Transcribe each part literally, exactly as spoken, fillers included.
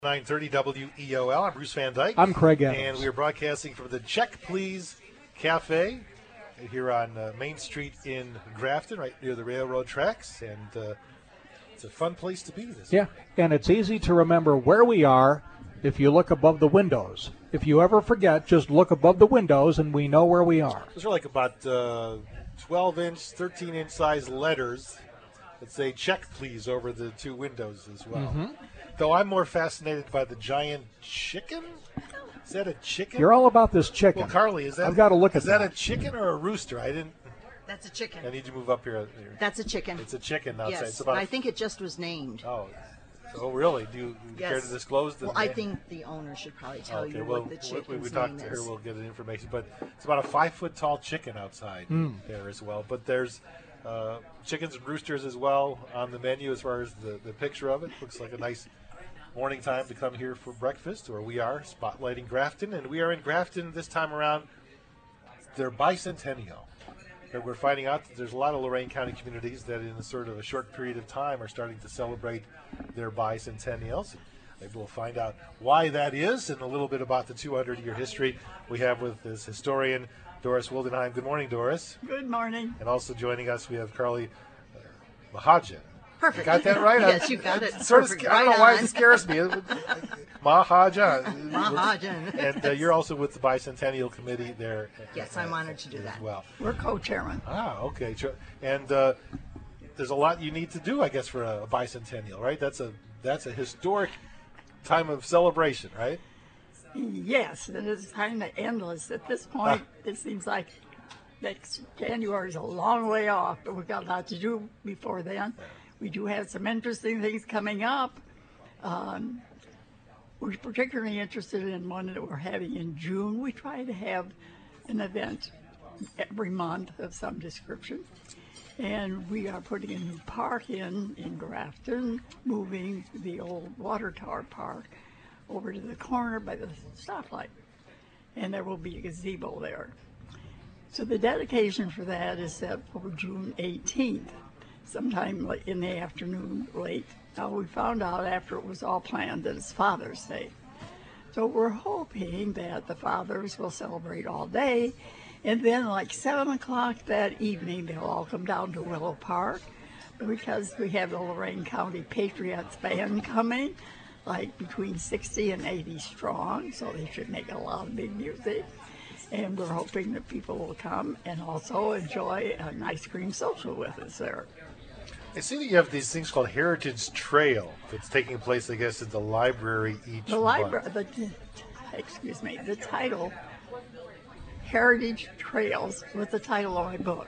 nine thirty W E O L. I'm Bruce Van Dyke. I'm Craig Evans. And we are broadcasting from the Check Please Cafe here on uh, Main Street in Grafton, right near the railroad tracks. And uh, it's a fun place to be this Yeah, morning. And it's easy to remember where we are if you look above the windows. If you ever forget, just look above the windows and we know where we are. Those are like about uh, twelve-inch, thirteen-inch size letters that say Check Please over the two windows as well. Mm-hmm. Though I'm more fascinated by the giant chicken. Is that a chicken? You're all about this chicken. Well, Carly, is that, I've got to look is at that that. a chicken or a rooster? I didn't. That's a chicken. I need to move up here. That's a chicken. It's a chicken outside. Yes, It's about I think it just was named. Oh, oh, really? Do you care Yes. to disclose the Well, I name? think the owner should probably tell Okay, you well, what the we, chicken's we talked name to her. is. We'll get the information. But it's about a five-foot-tall chicken outside Mm. there as well. But there's uh, chickens and roosters as well on the menu as far as the, the picture of it. Looks like a nice morning time to come here for breakfast, or we are spotlighting Grafton. And we are in Grafton this time around, their bicentennial. And we're finding out that there's a lot of Lorain County communities that in a sort of a short period of time are starting to celebrate their bicentennials. Maybe we'll find out why that is and a little bit about the two hundred year history we have with this historian, Doris Wildenheim. Good morning, Doris. Good morning. And also joining us, we have Carly uh, Mahajan. Perfect. Got that right? Yes, you got it. Sort of, Perfect. sca- I don't know Right why on. it scares me. Mahajan. Mahajan. And uh, you're also with the Bicentennial Committee there. Yes, I'm honored to do as that. well. We're co-chairman. Ah, okay. Sure. And uh, there's a lot you need to do, I guess, for a, a bicentennial, right? That's a that's a historic time of celebration, right? Yes, and it's kind of endless. At this point, it seems like next January is a long way off, but we've got a lot to do before then. We do have some interesting things coming up. Um, we're particularly interested in one that we're having in June. We try to have an event every month of some description. And we are putting a new park in, in Grafton, moving the old water tower park over to the corner by the stoplight. And there will be a gazebo there. So the dedication for that is set for June eighteenth, sometime late in the afternoon, late. Now we found out after it was all planned that it's Father's Day. So we're hoping that the fathers will celebrate all day. And then like seven o'clock that evening, they'll all come down to Willow Park because we have the Lorain County Patriots Band coming, like between sixty and eighty strong, so they should make a lot of big music. And we're hoping that people will come and also enjoy an ice cream social with us there. I see that you have these things called Heritage Trail that's taking place, I guess, at the library each The library, the, excuse me, the title, Heritage Trails, was the title of my book.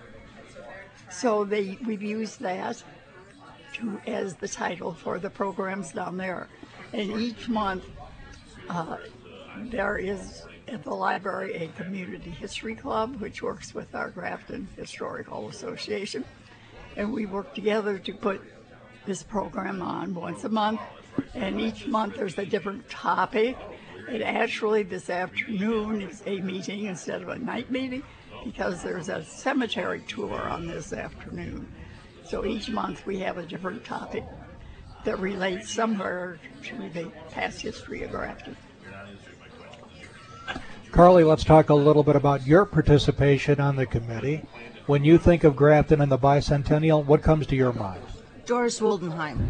So they we've used that to as the title for the programs down there. And each month uh, there is at the library a community history club which works with our Grafton Historical Association. And we work together to put this program on once a month. And each month there's a different topic. And actually this afternoon is a meeting instead of a night meeting because there's a cemetery tour on this afternoon. So each month we have a different topic that relates somewhere to the past history of Grafton. Carly, let's talk a little bit about your participation on the committee. When you think of Grafton and the bicentennial, what comes to your mind? Doris Wildenheim.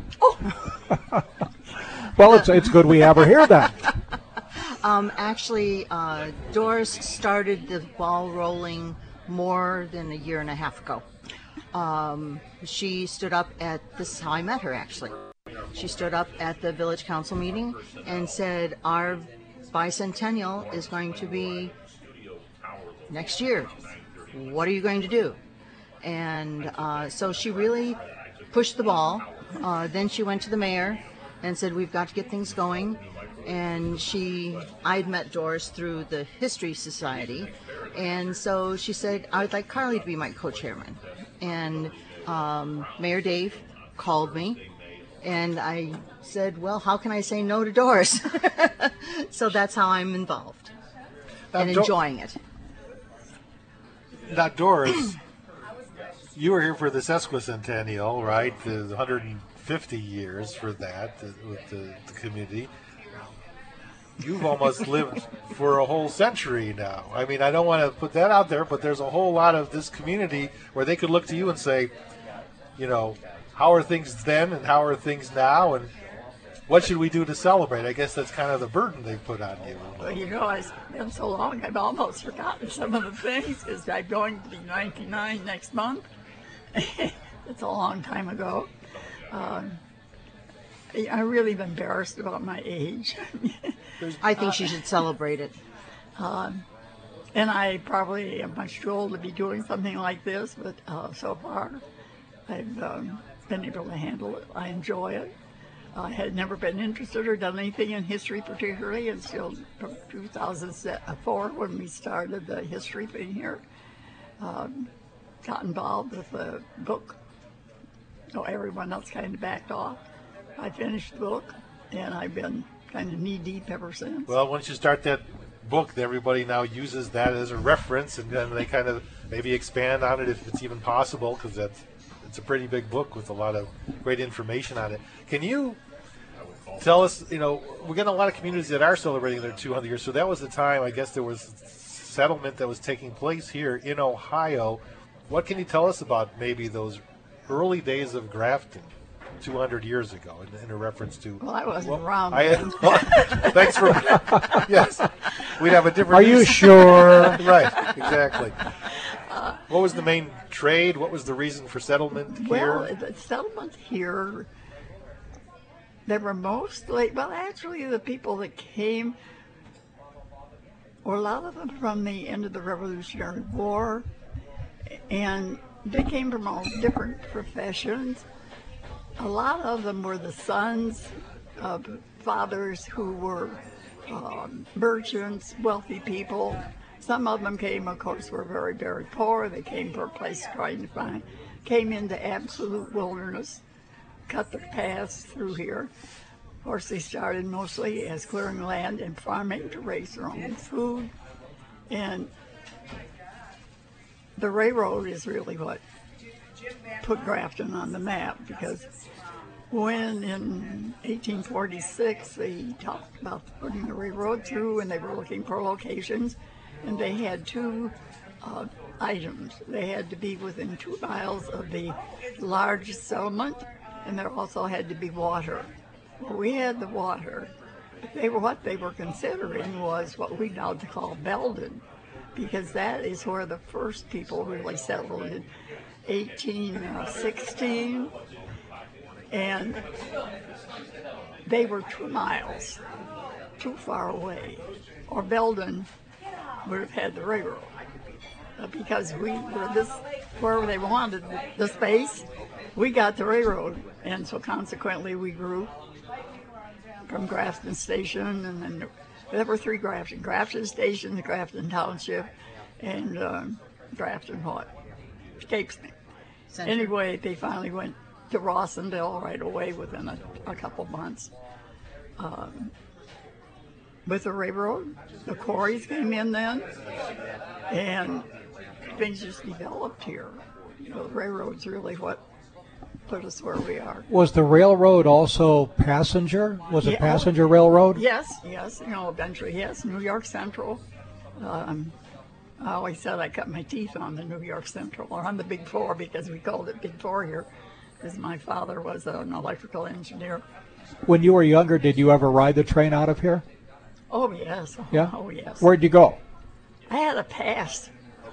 Well, it's it's good we have her here then. Um, actually, uh, Doris started the ball rolling more than a year and a half ago. Um, she stood up at, this is how I met her actually. She stood up at the village council meeting and said, our bicentennial is going to be next year. What are you going to do? And uh, so she really pushed the ball. Uh, then she went to the mayor and said, we've got to get things going. And she, I'd met Doris through the History Society. And so she said, I would like Carly to be my co-chairman. And um, Mayor Dave called me. And I said, well, how can I say no to Doris? So that's how I'm involved and Now, Do- enjoying it. Now, Doris, you were here for the sesquicentennial, right? The one hundred fifty years for that uh, with the, the community. you've almost lived for a whole century now. I mean, I don't want to put that out there, but there's a whole lot of this community where they could look to you and say, you know, how are things then and how are things now, and what should we do to celebrate? I guess that's kind of the burden they put on you. Well, you know, it's been so long, I've almost forgotten some of the things, because I'm going to be ninety-nine next month. It's a long time ago. Um, I'm really embarrassed about my age. I think she should celebrate it. And I probably am much too old to be doing something like this, but uh, so far I've um, been able to handle it. I enjoy it. I had never been interested or done anything in history particularly until two thousand four when we started the history thing here. Um, got involved with the book. So everyone else kind of backed off. I finished the book, and I've been kind of knee-deep ever since. Well, once you start that book, everybody now uses that as a reference, and then they kind of maybe expand on it if it's even possible, because that's it's a pretty big book with a lot of great information on it. Can you tell us, you know, we're getting a lot of communities that are celebrating their two hundred years, so that was the time, I guess, there was settlement that was taking place here in Ohio. What can you tell us about maybe those early days of Grafton two hundred years ago, in, in a reference to... Well, I wasn't well, around I, then. well, thanks for... Yes, we'd have a different... Are you sure? Right, exactly. What was the main trade? What was the reason for settlement Well, here? the settlement here, they were mostly, well, actually the people that came, or a lot of them from the end of the Revolutionary War, and they came from all different professions. A lot of them were the sons of fathers who were um, merchants, wealthy people. Some of them came, of course, were very, very poor. They came for a place trying to find, came into absolute wilderness, cut their paths through here. Of course, they started mostly as clearing land and farming to raise their own food. And the railroad is really what put Grafton on the map, because when in eighteen forty-six they talked about putting the railroad through and they were looking for locations, and they had two uh, items. They had to be within two miles of the largest settlement, and there also had to be water. Well, we had the water. But they were, what they were considering was what we now call Belden, because that is where the first people really settled in eighteen sixteen, and they were two miles too far away, or Belden would have had the railroad, uh, because we were this where they wanted the space, we got the railroad, and so consequently we grew from Grafton Station, and then there were three Grafton, Grafton Station, the Grafton Township, and um, Grafton what? Escapes me. Central. Anyway, they finally went to Rossendale right away within a, a couple months. Um, with the railroad, the quarries came in then, and things just developed here. You know, the railroad's really what put us where we are. Was the railroad also passenger? Was it Yeah, oh, passenger railroad? Yes, yes, you know, eventually, yes, New York Central. Um, I always said I cut my teeth on the New York Central, or on the Big Four, because we called it Big Four here, because my father was an electrical engineer. When you were younger, did you ever ride the train out of here? Oh, yes. Oh, Yeah? Oh, yes. Where'd you go? I had a pass.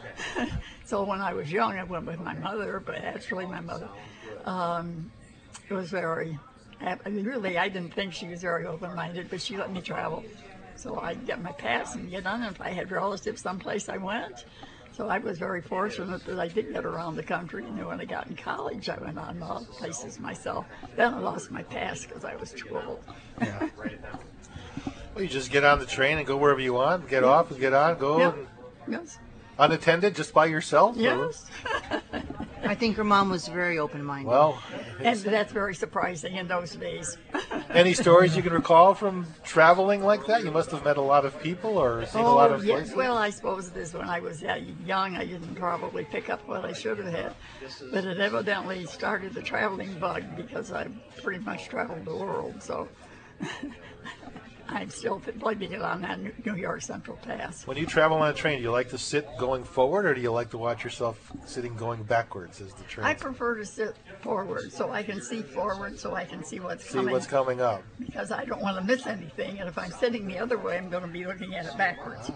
So when I was young, I went with my mother, but actually my mother um, was very, I mean, really, I didn't think she was very open-minded, but she let me travel. So I'd get my pass and get on, and if I had relatives someplace, I went. So I was very fortunate that I did get around the country. And then when I got in college, I went on all places myself. Then I lost my pass because I was too old. Yeah. Well, you just get on the train and go wherever you want, get off and get on, go Yep. and Yes. unattended, just by yourself? or- Yes. I think her mom was very open-minded. Well, And that's very surprising in those days. any stories you can recall from traveling like that? You must have met a lot of people or seen a lot of yes. places. Well, I suppose it is when I was that young, I didn't probably pick up what I should have had. But it evidently started the traveling bug because I pretty much traveled the world. So I'm still blaming it on that New New York Central pass. When you travel on a train, do you like to sit going forward, or do you like to watch yourself sitting going backwards as the train? I prefer to sit forward so I can see forward, so I can see what's see coming. what's coming up. Because I don't want to miss anything, and if I'm sitting the other way, I'm going to be looking at it backwards.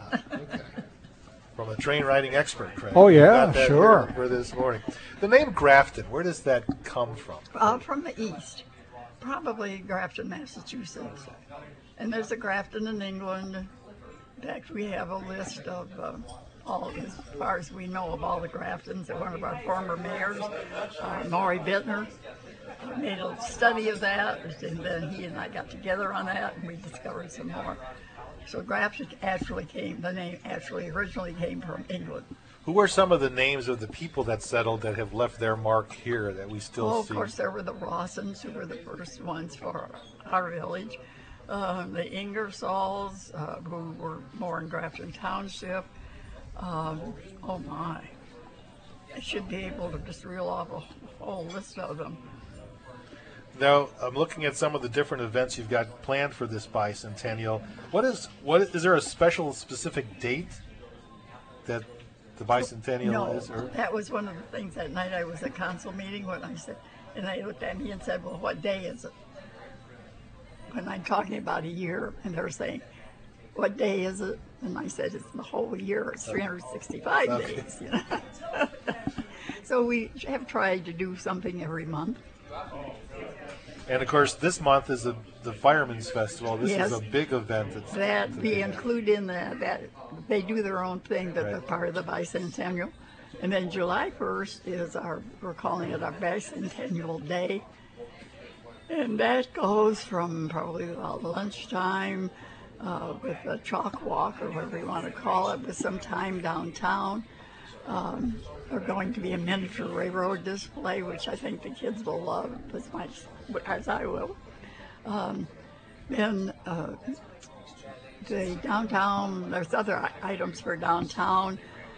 From a train riding expert, Craig. Oh, You yeah, got that sure. here For this morning. The name Grafton, where does that come from? uh, from the east, probably Grafton, Massachusetts. And there's a Grafton in England. In fact, we have a list of uh, all, as far as we know, of all the Graftons. That one of our former mayors, uh, Maury Bittner, uh, made a study of that, and then he and I got together on that, and we discovered some more. So Grafton actually came, the name actually originally came from England. Who are some of the names of the people that settled that have left their mark here that we still Oh, of see? course, there were the Rawsons, who were the first ones for our village. Uh, the Ingersolls, uh, who were more in Grafton Township. Um, oh my, I should be able to just reel off a whole list of them. Now, I'm looking at some of the different events you've got planned for this bicentennial. What is what is there a special specific date that the bicentennial No, is? Or? that was one of the things that night. I was at council meeting when I said, and they looked at me and said, "Well, what day is it?" When I'm talking about a year, and they're saying, "What day is it?" And I said, "It's the whole year. It's three hundred sixty-five Okay. days." You know? So we have tried to do something every month. And of course, this month is the the Firemen's Festival. This Yes. is a big event. That's, That that's we a- include in that, that they do their own thing, that they're Right. part of the bicentennial. And then July first is our, we're calling it our bicentennial day. And that goes from probably about lunchtime uh, with a chalk walk, or whatever you want to call it, with some time downtown. Um, there's going to be a miniature railroad display, which I think the kids will love as much as I will. Um, then uh, the downtown, there's other i- items for downtown,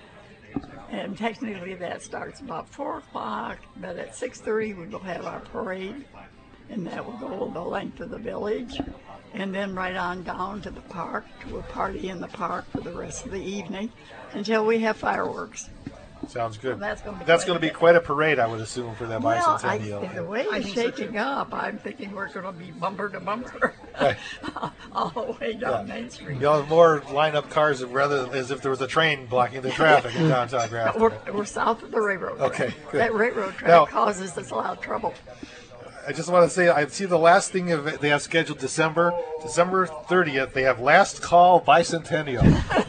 and technically that starts about four o'clock, but at six thirty we will have our parade, and that will go the length of the village, and then right on down to the park, to a party in the park for the rest of the evening, until we have fireworks. Sounds good. Well, that's gonna be That's quite going to a be bit. quite a parade, I would assume, for that Well, I, bicentennial. the way I it's think so, shaking too. up, I'm thinking we're going to be bumper to bumper Right. all the way down Main Street. You'll have more lineup cars rather as if there was a train blocking the traffic in downtown Grafton. We're, we're south of the railroad track. Okay, good. That railroad track Now- causes us a lot of trouble. I just want to say, I see the last thing of, they have scheduled December, December thirtieth. They have last call bicentennial.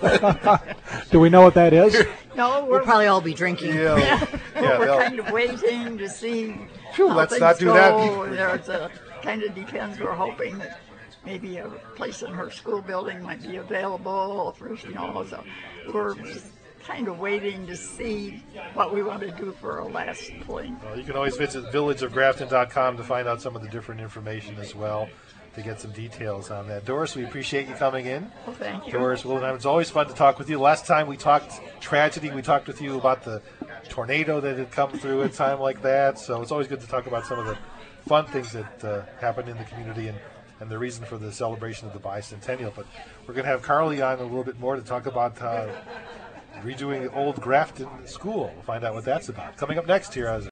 Do we know what that is? No, We'll we're, probably all be drinking. Yeah, yeah, we're they'll- kind of waiting to see Phew, how let's things not do go. that. There's a, kind of depends. We're hoping that maybe a place in her school building might be available for, you know, so we're just kind of waiting to see what we want to do for our last fling. Well, you can always visit village of grafton dot com to find out some of the different information as well, to get some details on that. Doris, we appreciate you coming in. Well, thank you. Doris Wildenheim, it's always fun to talk with you. Last time we talked tragedy, we talked with you about the tornado that had come through at a time like that. So it's always good to talk about some of the fun things that uh, happen in the community and, and the reason for the celebration of the bicentennial. But we're going to have Carly on a little bit more to talk about uh, redoing the old Grafton School. We'll find out what that's about. Coming up next here as